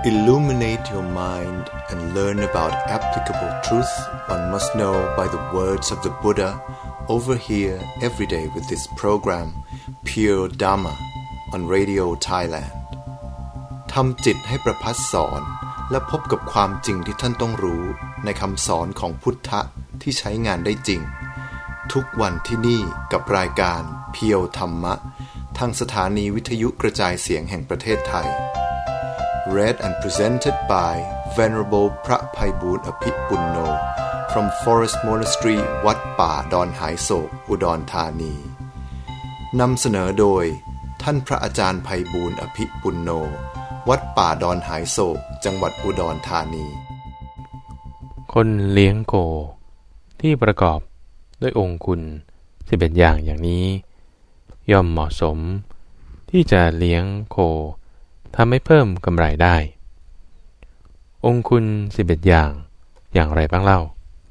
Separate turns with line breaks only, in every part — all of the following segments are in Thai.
Illuminate your mind and learn about applicable truth one must know by the words of the Buddha over here every day with this program Pure Dhamma on Radio Thailand ทำจิตให้ประพัดสอนและพบกับความจริงที่ท่านต้องรู้ในคำสอนของพุทธะที่ใช้งานได้จริงทุกวันที่นี่กับรายการเพียวธรรมะทางสถานีวิทยุกระจายเสียงแห่งประเทศไทย Read and presented by Venerable พระไพบูลย์อภิปุณโญ from Forest Monastery วัดป่าดอนหายโศกอุดรธานีนำเสนอโดยท่านพระอาจารย์ไพบูลย์อภิปุณโญวัดป่าดอนหายโศกจังหวัดอุดรธานี
คนเลี้ยงโคที่ประกอบด้วยองค์คุณ11อย่างนี้ย่อมเหมาะสมที่จะเลี้ยงโคทำให้เพิ่มกำไรได้องค์คุณ11อย่างไรบ้างเล่า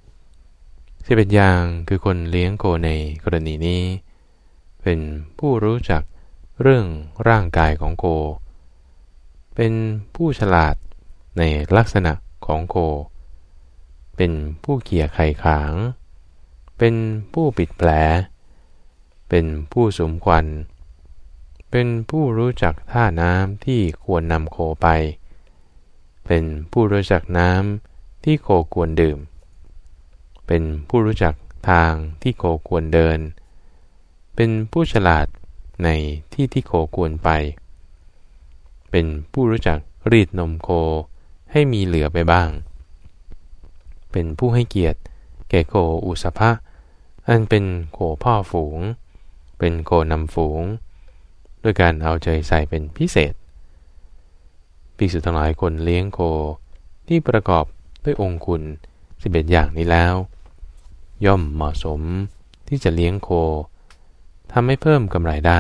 11อย่างคือคนเลี้ยงโคในกรณีนี้เป็นผู้รู้จักเรื่องร่างกายของโคเป็นผู้ฉลาดในลักษณะของโคเป็นผู้เขี่ยไข่ขางเป็นผู้ปิดแผลเป็นผู้สุมควันเป็นผู้รู้จักท่าน้ำที่ควรนำโคไปเป็นผู้รู้จักน้ำที่โคควรดื่มเป็นผู้รู้จักทางที่โคควรเดินเป็นผู้ฉลาดในที่ที่โคควรไปเป็นผู้รู้จักรีดนมโคให้มีเหลือไปบ้างเป็นผู้ให้เกียรติแก่โคอุสภะอันเป็นโคพ่อฝูงเป็นโคนำฝูงด้วยการเอาใจใส่เป็นพิเศษภิกษุทั้งหลายคนเลี้ยงโคที่ประกอบด้วยองค์คุณ11อย่างนี้แล้วย่อมเหมาะสมที่จะเลี้ยงโคทำให้เพิ่มกำไรได้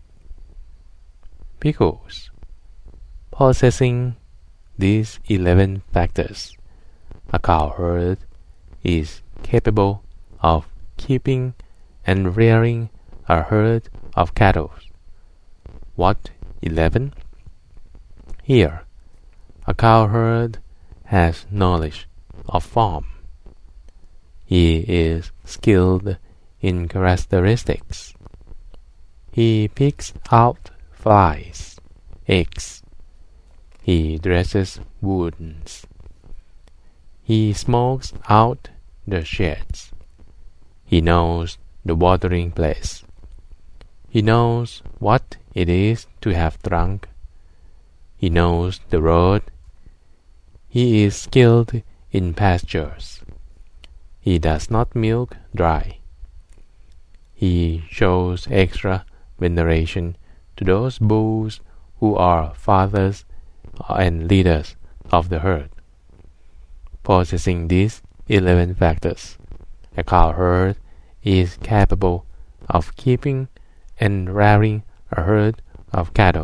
Because possessing these 11 factors, a cow herd is capable of keeping and rearing a herd of cattle. What 11? Here, a cow herd has knowledge of form. He is skilled in characteristics. He picks out flies, eggs. He dresses wounds. He smokes out the sheds. He knows the watering place. He knows what it is to have drunk. He knows the road. He is skilled in pastures. He does not milk dry. He shows extra veneration to those bulls who are fathers and leaders of the herd. Possessing these 11 factors, a cow herd is capable of keeping and rearing a herd of cattle.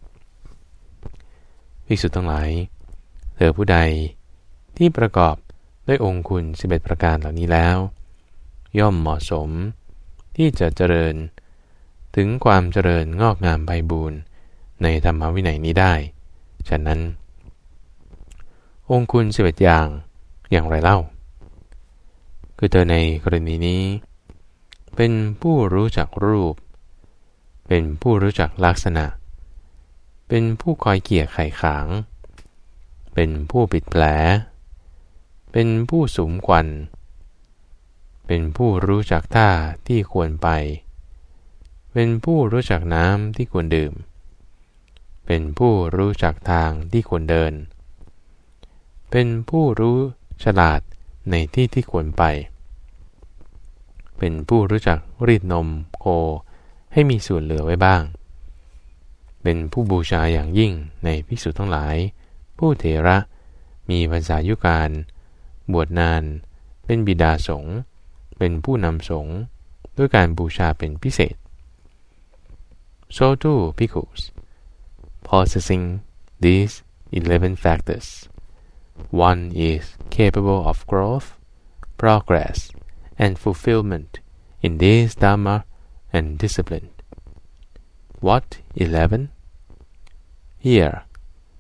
ภิกษุทั้งหลายเธอผู้ใดที่ประกอบด้วยองค์คุณ11ประการเหล่านี้แล้วย่อมเหมาะสมที่จะเจริญถึงความเจริญงอกงามไพบูลย์ในธรรมวินัยนี้ได้ฉะนั้นองค์คุณ11อย่างไรเล่าคือเธอในกรณีนี้เป็นผู้รู้จักรูปเป็นผู้รู้จักลักษณะเป็นผู้คอยเกี่ยไข่ขางเป็นผู้ปิดแผลเป็นผู้สุมควันเป็นผู้รู้จักท่าที่ควรไปเป็นผู้รู้จักน้ำที่ควรดื่มเป็นผู้รู้จักทางที่ควรเดินเป็นผู้รู้ฉลาดในที่ที่ควรไปเป็นผู้รู้จักรีดนมโคให้มีส่วนเหลือไว้บ้างเป็นผู้บูชาอย่างยิ่งในภิกษุทั้งหลายผู้เถระมีพรรษายุการบวชนานเป็นบิดาสงฆ์เป็นผู้นำสงฆ์ด้วยการบูชาเป็นพิเศษ So too bhikkhus, possessing these 11 factors, one is capable of growth, progress, and fulfillment in this Dhamma and discipline. What 11? Here,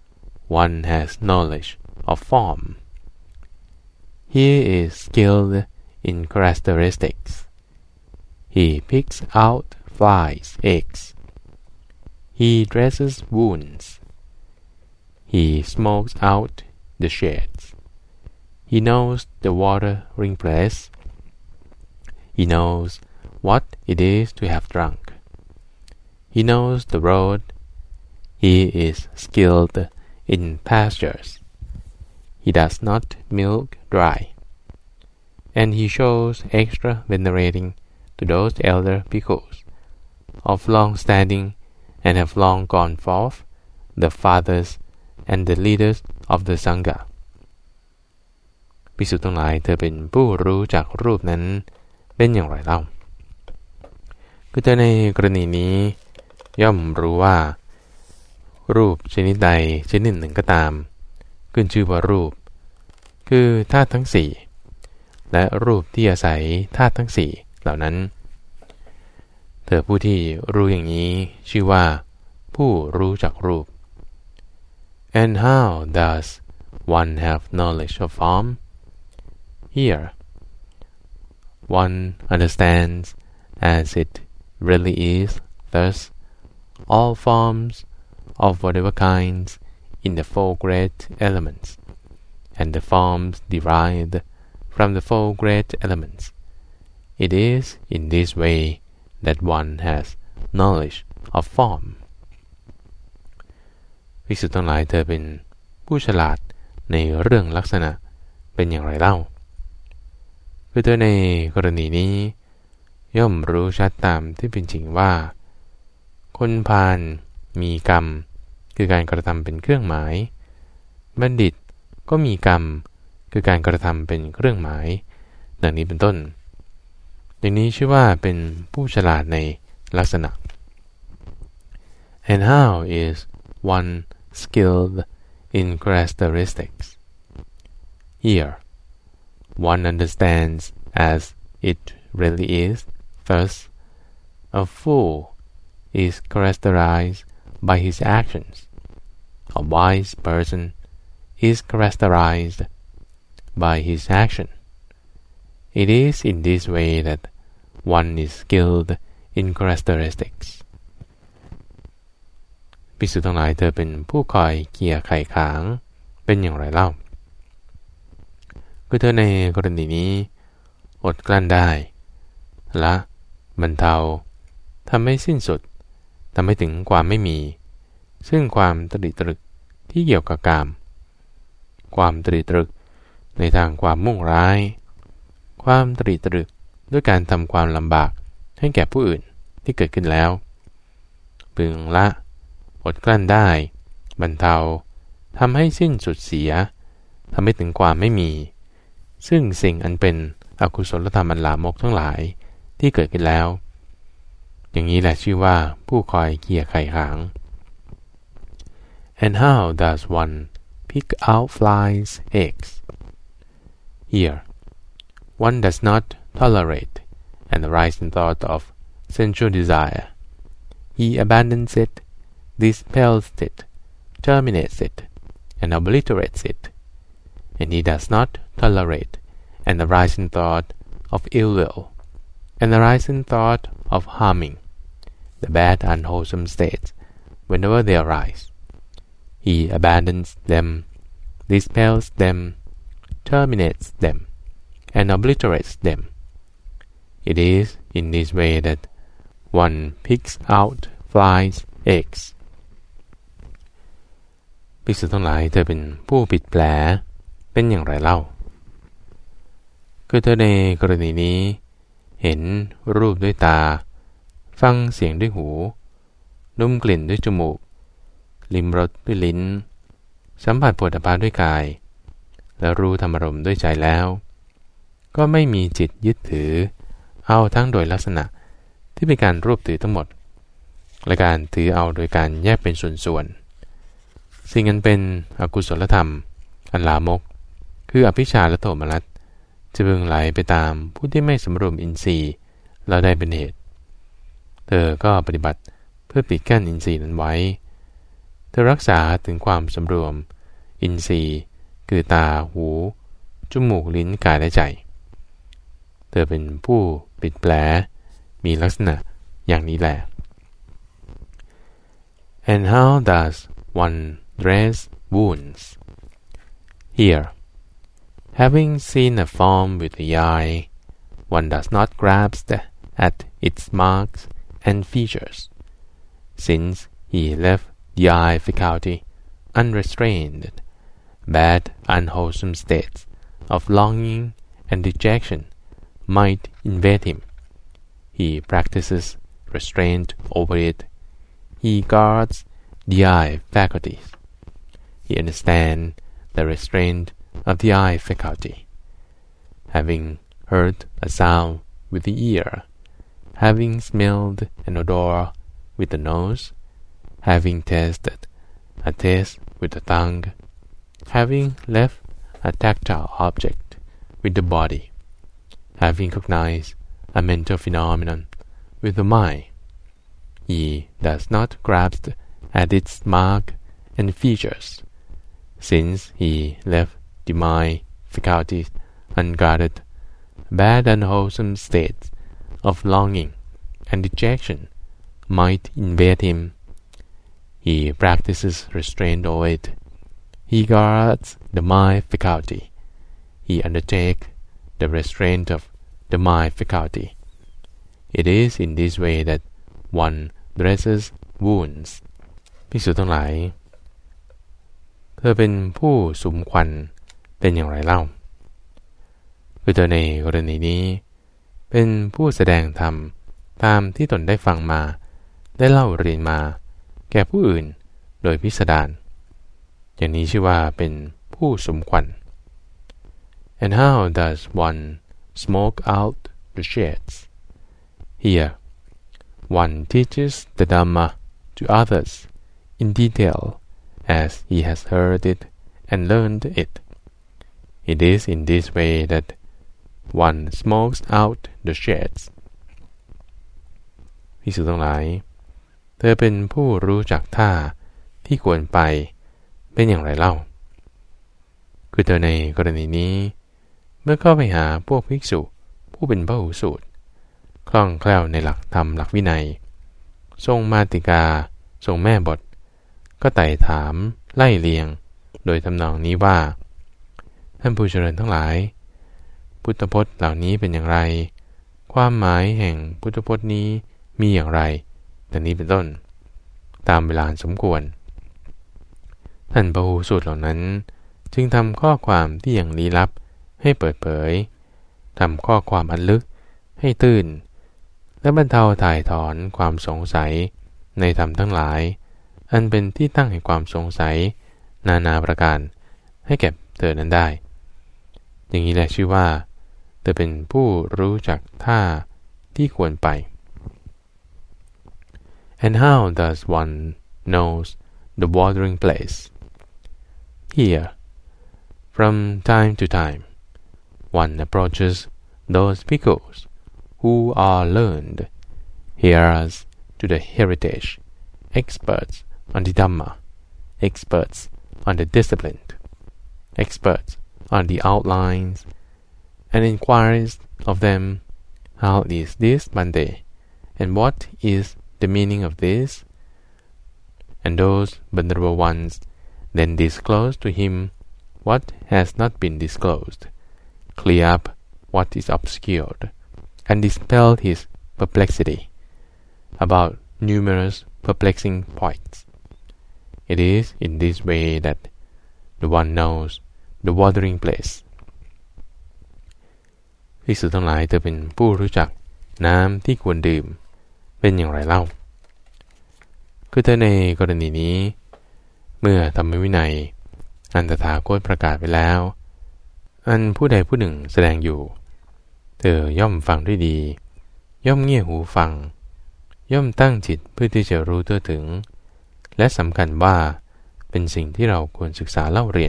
one has knowledge of form. He is skilled in characteristics. He picks out flies' eggs. He dresses wounds. He smokes out the sheds. He knows the watering place. He knows what it is to have drunk. He knows the road. He is skilled in pastures. He does not milk dry. And he shows extra venerating to those elder bhikkhus of long standing and have long gone forth, the fathers and the leaders of the Sangha. ภิกษุทั้งหลายเธอเป็นผู้รู้จักรูปนั้นเป็นอย่างไรเล่าคือเธอในกรณีนี้ย่อมรู้ว่ารูปชนิดใดชนิดหนึ่งก็ตามขึ้นชื่อว่ารูปคือธาตุทั้งสี่และรูปที่อาศัยธาตุทั้งสี่เหล่านั้นเธอผู้ที่รู้อย่างนี้ชื่อว่าผู้รู้จักรูป And how does one have knowledge of form? Here, one understands as it really is, thus, all forms of whatever kinds in the four great elements, and the forms derived from the four great elements. It is in this way that one has knowledge of form. ภิกษุทั้งหลายเธอเป็นผู้ฉลาดในเรื่องลักษณะเป็นอย่างไรเล่าคือเธอในกรณีนี้ย่อมรู้ชัดตามที่เป็นจริงว่าคนพาลมีกรรมคือการกระทำเป็นเครื่องหมายบัณฑิตก็มีกรรมคือการกระทำเป็นเครื่องหมายดังนี้เป็นต้นอย่างนี้ชื่อว่าเป็นผู้ฉลาดในลักษณะ And how is one skilled in characteristics? Here, one understands as it really is. Thus, a fool is characterized by his actions. A wise person is characterized by his action. It is in this way that one is skilled in characteristics. ภิกษุทั้งหลายเธอเป็นผู้คอยเกี่ยไข่ขางเป็นอย่างไรเล่าคือเธอในกรณีนี้อดกลั้นได้ละบรรเทาทำให้สิ้นสุดทำให้ถึงความไม่มีซึ่งความตริตรึกที่เกี่ยวกับกามความตริตรึกในทางความมุ่งร้ายความตริตรึกด้วยการทำความลำบากให้แก่ผู้อื่นที่เกิดขึ้นแล้วพึงละอดกลั้นได้บรรเทาทำให้สิ้นสุดเสียทำให้ถึงความไม่มีซึ่งสิ่งอันเป็นอกุศลธรรมอันลามกทั้งหลายที่เกิดขึ้นแล้วอย่างนี้แหละชื่อว่าผู้คอยเกี่ยไข่ขาง And how does one pick out flies' eggs? Here, one does not tolerate an arising thought of sensual desire. He abandons it, dispels it, terminates it, and obliterates it. And he does not tolerate an arising thought of ill will, an arising thought of harming, the bad unwholesome states whenever they arise. He abandons them, dispels them, terminates them, and obliterates them. It is in this way that one picks out flies' eggs. ภิกษุทั้งหลายเธอเป็นผู้ปิดแผลเป็นอย่างไรเล่าคือเธอในกรณีนี้เห็นรูปด้วยตาฟังเสียงด้วยหูดมกลิ่นด้วยจมูกลิ้มรสด้วยลิ้นสัมผัสโผฏฐัพพะด้วยกายและรู้ธรรมารมณ์ด้วยใจแล้วก็ไม่มีจิตยึดถือเอาทั้งโดยลักษณะที่เป็นการรวบถือทั้งหมดและการถือเอาโดยการแยกเป็นส่วนๆสิ่งนั้นเป็นอกุศลธรรมอันลามกคืออภิชฌาและโทมนัสจะพึงไหลไปตามผู้ที่ไม่สำรวมอินทรีย์แล้วได้เป็นเหตุเธอก็ปฏิบัติเพื่อปิดกั้นอินทรีย์นั้นไว้เธอรักษาถึงความสำรวมอินทรีย์คือตาหูจมูกลิ้นกายและใจเธอเป็นผู้ปิดแผลมีลักษณะอย่างนี้แหละ And how does one dress wounds? Here, having seen a form with the eye, one does not grasp at its marks and features, since he left the eye faculty unrestrained. Bad, unwholesome states of longing and dejection might invade him. He practices restraint over it. He guards the eye faculties. He understands the restraint of the eye faculty. Having heard a sound with the ear, having smelled an odor with the nose, having tasted a taste with the tongue, having left a tactile object with the body, having recognized a mental phenomenon with the mind, he does not grasp at its mark and features, since he left the mind faculties unguarded. Bad unwholesome states of longing and dejection might invade him. He practices restraint over it. He guards the mind faculty. He undertakes the restraint of the mind faculty. It is in this way that one dresses wounds. ภิกษุทั้งหลายเธอเป็นผู้สุมควันเป็นอย่างไรเล่าคือเธอในกรณีนี้เป็นผู้แสดงธรรมตามที่ตนได้ฟังมาได้เล่าเรียนมาแก่ผู้อื่นโดยพิสดารอย่างนี้ชื่อว่าเป็นผู้สุมควัน And how does one smoke out the shades? Here, one teaches the Dhamma to others in detail as he has heard it and learned it. It is in this way that one smokes out the shades. ภิกษุทั้งหลายเธอเป็นผู้รู้จักท่าที่ควรไปเป็นอย่างไรเล่าคือเธอในกรณีนี้เมื่อเข้าไปหาพวกภิกษุผู้เป็นพหูสูตรคล่องแคล่วในหลักธรรมหลักวินัยทรงมาติกาทรงแม่บทก็ไต่ถามไล่เลียงโดยทำนองนี้ว่าท่านผู้เจริญทั้งหลายพุทธพจน์เหล่านี้เป็นอย่างไรความหมายแห่งพุทธพจน์นี้มีอย่างไรดังนี้เป็นต้นตามเวลาสมควรท่านพหูสูตรเหล่านั้นจึงทำข้อความที่อย่างลี้ลับให้เปิดเผยทำข้อความอันลึกให้ตื้นและบรรเทาถ่ายถอนความสงสัยในธรรมทั้งหลายอันเป็นที่ตั้งแห่งความสงสัยนานาประการให้แก่เธอนั้นได้อย่างนี้แหละชื่อว่าเธอเป็นผู้รู้จักท่าที่ควรไป And how does one knows the watering place? Here, from time to time, one approaches those bhikkhus who are learned, heirs to the heritage, experts on the Dhamma, experts on the discipline, experts on the outlines, and inquires of them, how is this Monday, and what is the meaning of this? And those venerable ones then disclose to him what has not been disclosed, clear up what is obscured, and dispel his perplexity about numerous perplexing points. It is in this way that the one knows the watering place. ภิกษุทั้งหลายเธอเป็นผู้รู้จักน้ำที่ควรดื่มเป็นอย่างไรเล่าคือเธอในกรณีนี้เมื่อธรรมวินัยอันตถาคตประกาศไปแล้วอันผู้ใดผู้หนึ่งแสดงอยู่เธอย่อมฟังด้วยดีย่อมเงี่ยหูฟังย่อมตั้งจิตเพื่อที่จะรู้ทั่วถึงและสำคัญว่าเป็นสิ่งที่เราควรศึกษาเล่าเรียน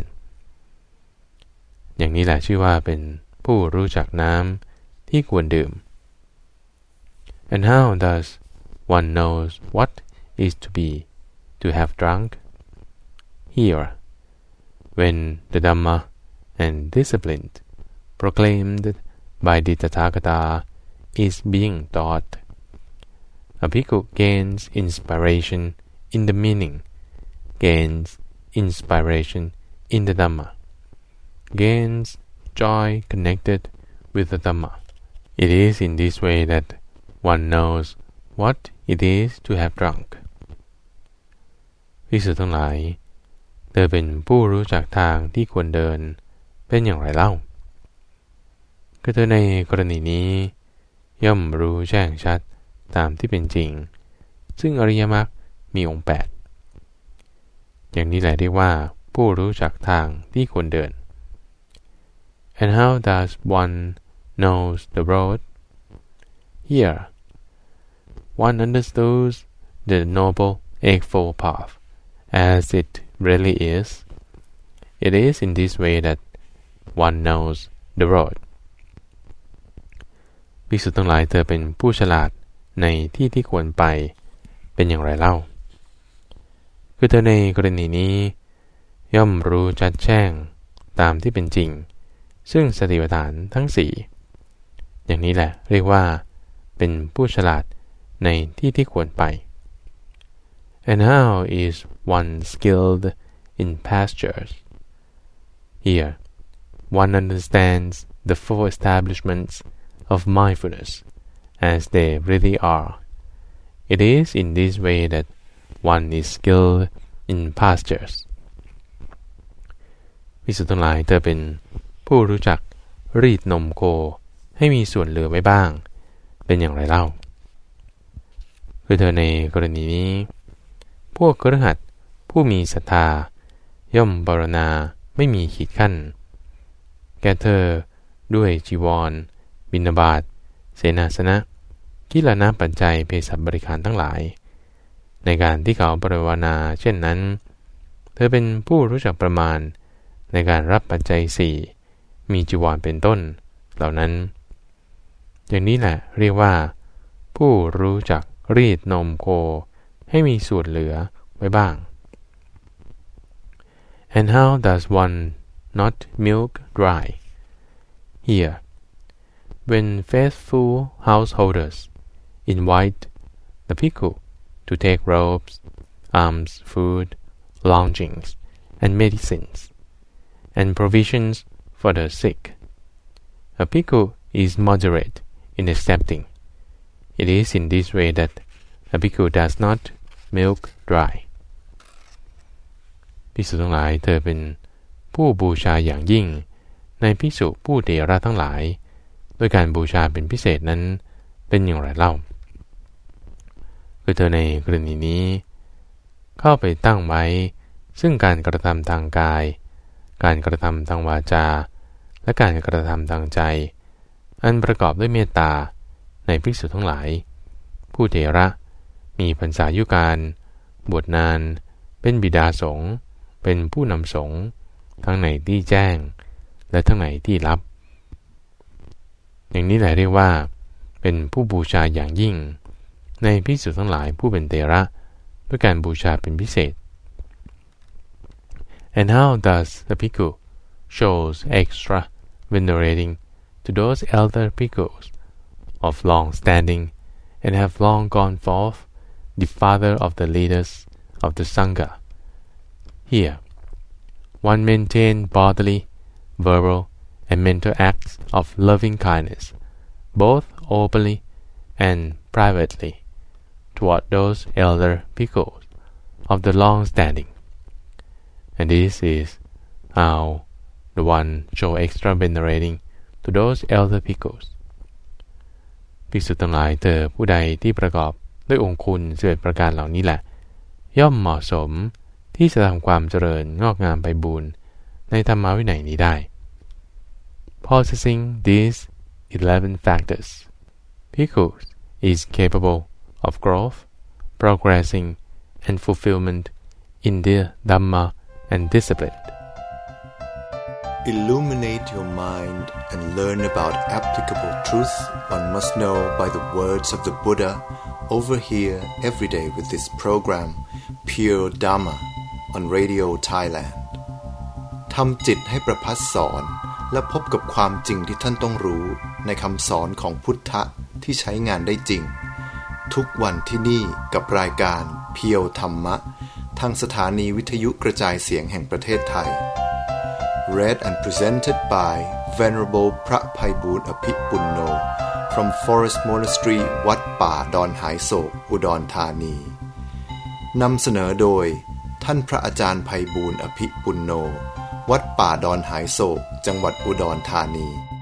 อย่างนี้แหละชื่อว่าเป็นผู้รู้จักน้ำที่ควรดื่ม And how does one knows what is to have drunk? Here, when the Dhamma and discipline proclaimed by the Tathagata is being taught. A bhikkhu gains inspiration in the meaning, gains inspiration in the Dhamma, gains joy connected with the Dhamma. It is in this way that one knows what it is to have drunk. ภิกษุทั้งหลายเธอเป็นผู้รู้จักทางที่ควรเดินเป็นอย่างไรเล่าก็เธอในกรณีนี้ย่อมรู้แจ้งชัดตามที่เป็นจริงซึ่งอริยมรรคมีองค์8อย่างนี้แหละเรียกว่าผู้รู้จักทางที่ควรเดิน And how does one knows the road? Here, one understands the noble eightfold path as it really is. It is in this way that one knows the road. ภิกษุทั้งหลายเธอเป็นผู้ฉลาดในที่ที่ควรไปเป็นอย่างไรเล่าคือเธอในกรณีนี้ย่อมรู้ชัดแจ้งตามที่เป็นจริงซึ่งสติปัฏฐานทั้งสี่อย่างนี้แหละเรียกว่าเป็นผู้ฉลาดในที่ที่ควรไป And how is one skilled in pastures? Here, one understands the four establishments of mindfulness as they really are. It is in this way that one is skilled in pastures. ภิกษุทั้งหลายเธอเป็นผู้รู้จักรีดนมโคให้มีส่วนเหลือไว้บ้างเป็นอย่างไรเล่าคือเธอในกรณีนี้พวกคฤหัสถ์ผู้มีศรัทธาย่อมภาวนาไม่มีขีดขั้นแก่เธอด้วยจีวรบิณฑบาตเสนาสนะกิลนะปัจจัยเภสัชบริการทั้งหลายในการที่เขาภาวนาเช่นนั้นเธอเป็นผู้รู้จักประมาณในการรับปัจจัยสี่มีจีวรเป็นต้นเหล่านั้นอย่างนี้แหละเรียกว่าผู้รู้จักรีดนมโคให้มีส่วนเหลือไว้บ้าง And how does one not milk dry? Here, when faithful householders invite the bhikkhu to take robes, alms, food, lodgings, and medicines, and provisions for the sick, a bhikkhu is moderate in accepting. It is in this way that a bhikkhu does not milk dry. ภิกษุทั้งหลายเธอเป็นผู้บูชาอย่างยิ่งในภิกษุผู้เถระทั้งหลายด้วยการบูชาเป็นพิเศษนั้นเป็นอย่างไรเล่าคือเธอในกรณีนี้เข้าไปตั้งไว้ซึ่งการกระทำทางกายการกระทำทางวาจาและการกระทำทางใจอันประกอบด้วยเมตตาในภิกษุทั้งหลายผู้เถระมีพรรษายุการบวชนานเป็นบิดาสงฆ์เป็นผู้นำสงฆ์ทั้งในที่แจ้งและทั้งในที่ลับอย่างนี้แหละเรียกว่าเป็นผู้บูชาอย่างยิ่งในภิกษุทั้งหลายผู้เป็นเถระด้วยการบูชาเป็นพิเศษ And how does the bhikkhu shows extra venerating to those elder bhikkhus of long standing and have long gone forth, the father of the leaders of the Sangha? Here, one maintains bodily, verbal, and mental acts of loving kindness, both openly and privately, toward those elder bhikkhus of the long standing. And this is how the one show extra venerating to those elder bhikkhus. ภิกษุทั้งหลายเธอผู้ใดที่ประกอบด้วยองค์คุณ11ประการเหล่านี้แหละย่อมเหมาะสมที่จะทำความเจริญงอกงามไพบูลย์ในธรรมวินัยนี้ได้ Possessing these 11 factors, bhikkhus is capable of growth, progressing, and fulfillment in the Dhamma and discipline.
Illuminate your mind and learn about applicable truth one must know by the words of the Buddha over here every day with this program, Pure Dhamma, on Radio Thailand. ทำจิตให้ประพัสสอนและพบกับความจริงที่ท่านต้องรู้ในคำสอนของพุทธะที่ใช้งานได้จริงทุกวันที่นี่กับรายการเพียวธรรมะทางสถานีวิทยุกระจายเสียงแห่งประเทศไทย Read and presented by Venerable พระไพบูลย์อภิปุณโญ from Forest Monastery วัดป่าดอนหายโศกอุดรธานีนำเสนอโดยท่านพระอาจารย์ไพบูลย์อภิปุณโญ วัดป่าดอนหายโศกจังหวัดอุดรธานี